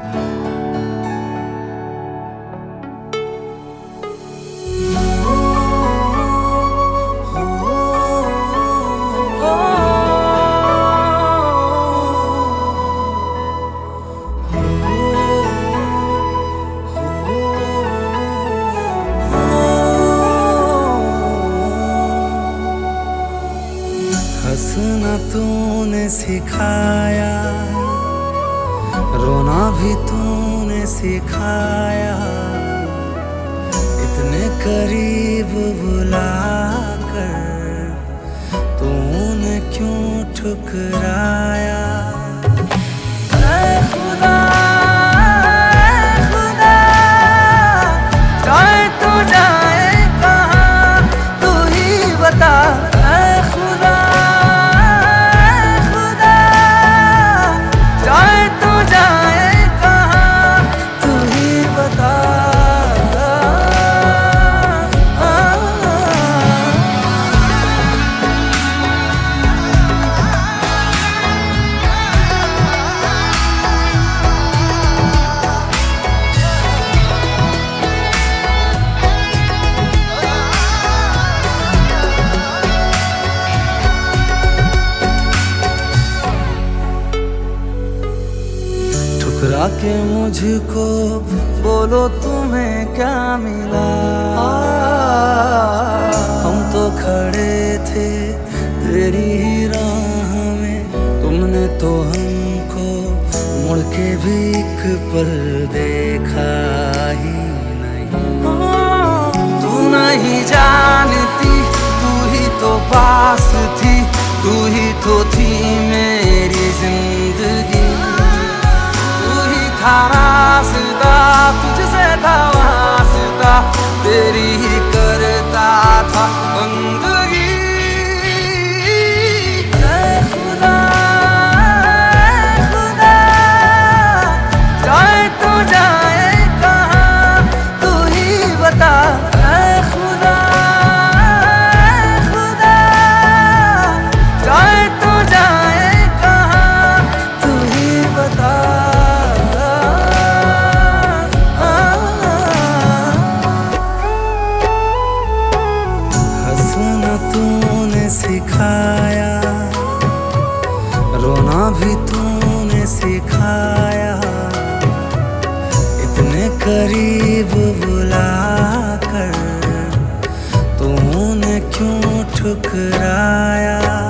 हंसना तूने सिखाया, रोना भी तूने सिखाया। इतने करीब बुलाकर तूने क्यों ठुकराया। ठुकरा के मुझको बोलो तुम्हें क्या मिला। हम तो खड़े थे तेरी ही राह में, तुमने तो हमको मुड़ के भी एक पल देखा ही नहीं। तू नहीं जानती, तू ही तो पास थी, तू ही तो थी मेरी जिंदगी। रास्ता तुझसे था वास्ता, तेरी ही करता था बंदगी। खुदा खुदा जाए तो जाए कहाँ, तू ही बता। खुदा खुदा जाए तो जाए कहाँ, तू ही बता। तूने सिखाया, रोना भी तूने सिखाया। इतने करीब बुलाकर तूने क्यों ठुकराया।